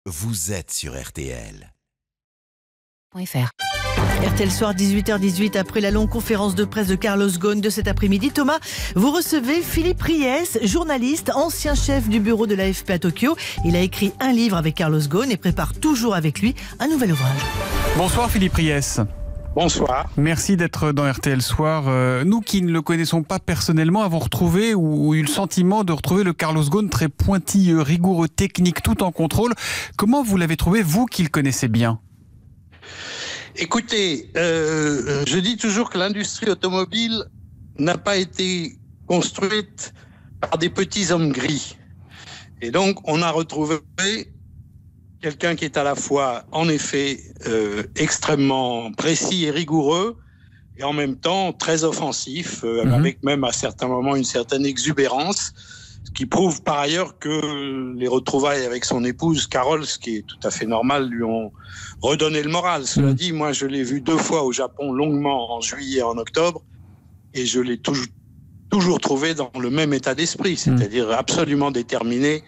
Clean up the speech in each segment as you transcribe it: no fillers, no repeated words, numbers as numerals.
Vous êtes sur RTL. RTL Soir, 18h18, après la longue conférence de presse de Carlos Ghosn de cet après-midi. Thomas, vous recevez Philippe Riès, journaliste, ancien chef du bureau de l'AFP à Tokyo. Il a écrit un livre avec Carlos Ghosn et prépare toujours avec lui un nouvel ouvrage. Bonsoir Philippe Riès. Bonsoir. Merci d'être dans RTL Soir. Nous qui ne le connaissons pas personnellement avons retrouvé ou eu le sentiment de retrouver le Carlos Ghosn très pointilleux, rigoureux, technique, tout en contrôle. Comment vous l'avez trouvé, vous qui le connaissez bien ? Écoutez, je dis toujours que l'industrie automobile n'a pas été construite par des petits hommes gris. Et donc, on a retrouvé quelqu'un qui est à la fois, en effet, extrêmement précis et rigoureux, et en même temps très offensif, avec même à certains moments une certaine exubérance, ce qui prouve par ailleurs que les retrouvailles avec son épouse Carole, ce qui est tout à fait normal, lui ont redonné le moral. Cela dit, moi je l'ai vu 2 fois au Japon, longuement, en juillet et en octobre, et je l'ai toujours trouvé dans le même état d'esprit, c'est-à-dire absolument déterminé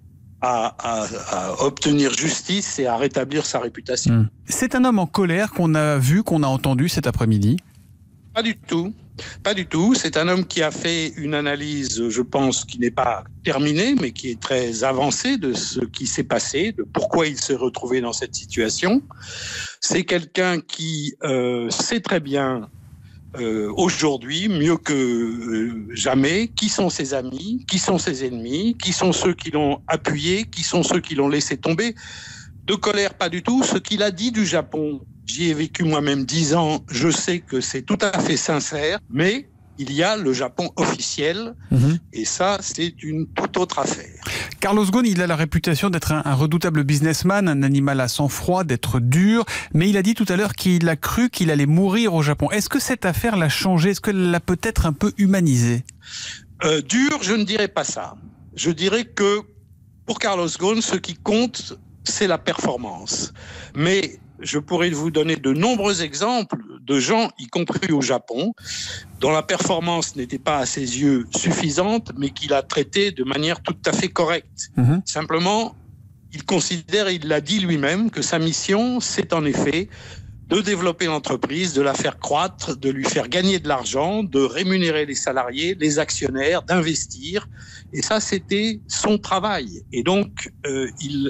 à obtenir justice et à rétablir sa réputation. C'est un homme en colère qu'on a vu, qu'on a entendu cet après-midi ? Pas du tout. Pas du tout. C'est un homme qui a fait une analyse, je pense, qui n'est pas terminée, mais qui est très avancée de ce qui s'est passé, de pourquoi il s'est retrouvé dans cette situation. C'est quelqu'un qui sait très bien aujourd'hui, mieux que jamais, qui sont ses amis, qui sont ses ennemis, qui sont ceux qui l'ont appuyé, qui sont ceux qui l'ont laissé tomber. De colère, pas du tout. Ce qu'il a dit du Japon, j'y ai vécu moi-même 10 ans, je sais que c'est tout à fait sincère, mais il y a le Japon officiel, et ça, c'est une toute autre affaire. Carlos Ghosn, il a la réputation d'être un redoutable businessman, un animal à sang-froid, d'être dur, mais il a dit tout à l'heure qu'il a cru qu'il allait mourir au Japon. Est-ce que cette affaire l'a changé ? Est-ce qu'elle l'a peut-être un peu humanisé ? Dur, je ne dirais pas ça. Je dirais que pour Carlos Ghosn, ce qui compte, c'est la performance. Mais je pourrais vous donner de nombreux exemples de gens, y compris au Japon, dont la performance n'était pas à ses yeux suffisante, mais qu'il a traité de manière tout à fait correcte. Simplement, il considère, et il l'a dit lui-même, que sa mission, c'est en effet de développer l'entreprise, de la faire croître, de lui faire gagner de l'argent, de rémunérer les salariés, les actionnaires, d'investir. Et ça, c'était son travail. Et donc, il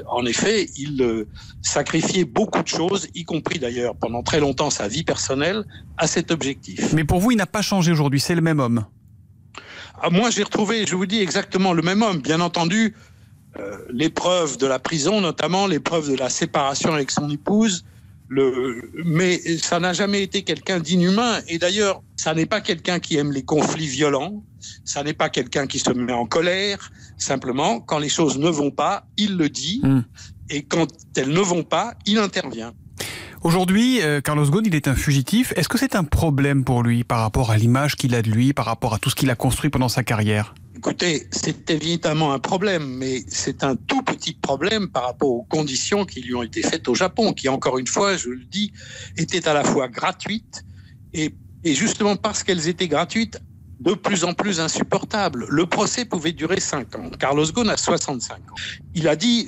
sacrifiait beaucoup de choses, y compris d'ailleurs pendant très longtemps sa vie personnelle, à cet objectif. Mais pour vous, il n'a pas changé aujourd'hui, c'est le même homme ? Moi, j'ai retrouvé, je vous dis, exactement le même homme. Bien entendu, l'épreuve de la prison, notamment l'épreuve de la séparation avec son épouse, mais ça n'a jamais été quelqu'un d'inhumain. Et d'ailleurs, ça n'est pas quelqu'un qui aime les conflits violents. Ça n'est pas quelqu'un qui se met en colère. Simplement, quand les choses ne vont pas, il le dit. Et quand elles ne vont pas, il intervient. Aujourd'hui, Carlos Ghosn, il est un fugitif. Est-ce que c'est un problème pour lui par rapport à l'image qu'il a de lui, par rapport à tout ce qu'il a construit pendant sa carrière ? Écoutez, c'est évidemment un problème, mais c'est un tout petit problème par rapport aux conditions qui lui ont été faites au Japon, qui, encore une fois, je le dis, étaient à la fois gratuites et justement parce qu'elles étaient gratuites, de plus en plus insupportables. Le procès pouvait durer 5 ans. Carlos Ghosn a 65 ans. Il a dit,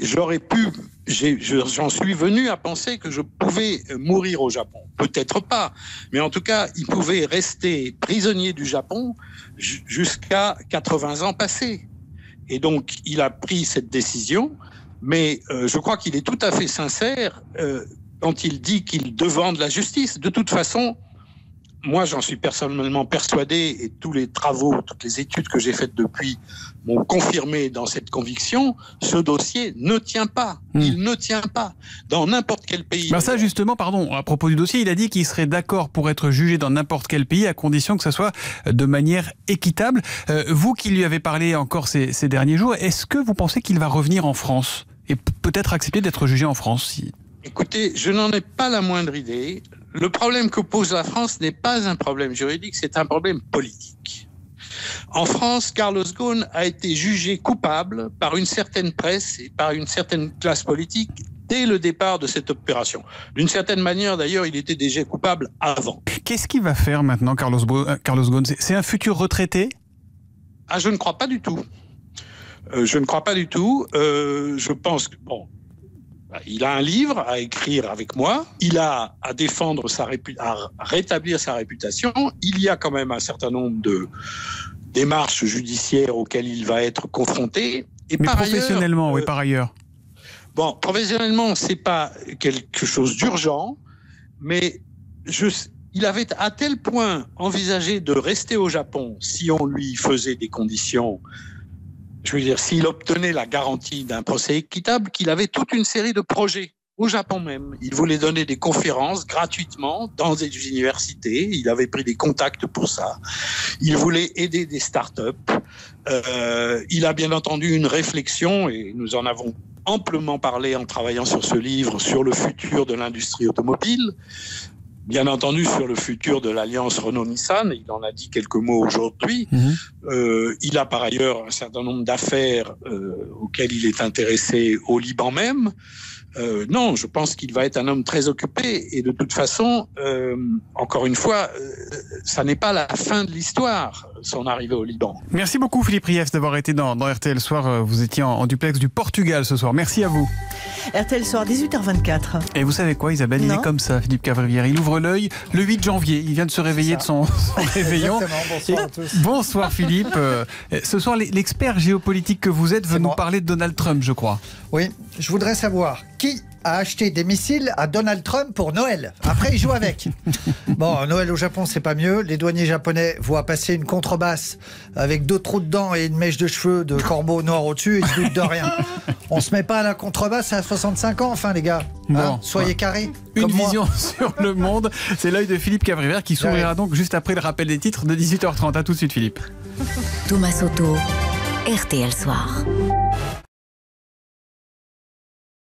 j'en suis venu à penser que je pouvais mourir au Japon. Peut-être pas, mais en tout cas, il pouvait rester prisonnier du Japon jusqu'à 80 ans passés. Et donc, il a pris cette décision, mais je crois qu'il est tout à fait sincère quand il dit qu'il demande la justice. De toute façon, moi, j'en suis personnellement persuadé, et tous les travaux, toutes les études que j'ai faites depuis m'ont confirmé dans cette conviction, ce dossier ne tient pas. Il ne tient pas. Dans n'importe quel pays. Ben ça, justement, pardon, à propos du dossier, il a dit qu'il serait d'accord pour être jugé dans n'importe quel pays, à condition que ça soit de manière équitable. Vous qui lui avez parlé encore ces derniers jours, est-ce que vous pensez qu'il va revenir en France et peut-être accepter d'être jugé en France ? Écoutez, je n'en ai pas la moindre idée. Le problème que pose la France n'est pas un problème juridique, c'est un problème politique. En France, Carlos Ghosn a été jugé coupable par une certaine presse et par une certaine classe politique dès le départ de cette opération. D'une certaine manière, d'ailleurs, il était déjà coupable avant. Qu'est-ce qu'il va faire maintenant, Carlos Ghosn ? C'est un futur retraité ? Je ne crois pas du tout. Je pense que, Il a un livre à écrire avec moi, il a à défendre à rétablir sa réputation. Il y a quand même un certain nombre de démarches judiciaires auxquelles il va être confronté. Et mais professionnellement, oui, par ailleurs. Bon, professionnellement, c'est pas quelque chose d'urgent, mais il avait à tel point envisagé de rester au Japon si on lui faisait des conditions. Je veux dire, s'il obtenait la garantie d'un procès équitable, qu'il avait toute une série de projets au Japon même. Il voulait donner des conférences gratuitement dans des universités. Il avait pris des contacts pour ça. Il voulait aider des startups. Il a bien entendu une réflexion, et nous en avons amplement parlé en travaillant sur ce livre, sur le futur de l'industrie automobile. Bien entendu, sur le futur de l'alliance Renault-Nissan, il en a dit quelques mots aujourd'hui. Il a par ailleurs un certain nombre d'affaires auxquelles il est intéressé au Liban même. Non, je pense qu'il va être un homme très occupé. Et de toute façon, encore une fois, ça n'est pas la fin de l'histoire, son arrivée au Liban. Merci beaucoup Philippe Riès d'avoir été dans RTL Soir. Vous étiez en duplex du Portugal ce soir. Merci à vous. RTL Soir, 18h24. Et vous savez quoi, Isabelle, il est comme ça, Philippe Cavrivière. Il ouvre l'œil le 8 janvier. Il vient de se réveiller de son réveillon. Bonsoir à tous. Bonsoir Philippe. Ce soir, l'expert géopolitique que vous êtes veut nous parler de Donald Trump, je crois. Oui, je voudrais savoir qui a acheté des missiles à Donald Trump pour Noël. Après, il joue avec. Bon, Noël au Japon, c'est pas mieux. Les douaniers japonais voient passer une contrebasse avec 2 trous dedans et une mèche de cheveux de corbeau noir au-dessus et ils se doutent de rien. On se met pas à la contrebasse à 65 ans, enfin, les gars. Hein, soyez carrés. Une vision sur le monde. C'est l'œil de Philippe Cavrivière qui s'ouvrira donc juste après le rappel des titres de 18h30. À tout de suite, Philippe. Thomas Soto, RTL Soir.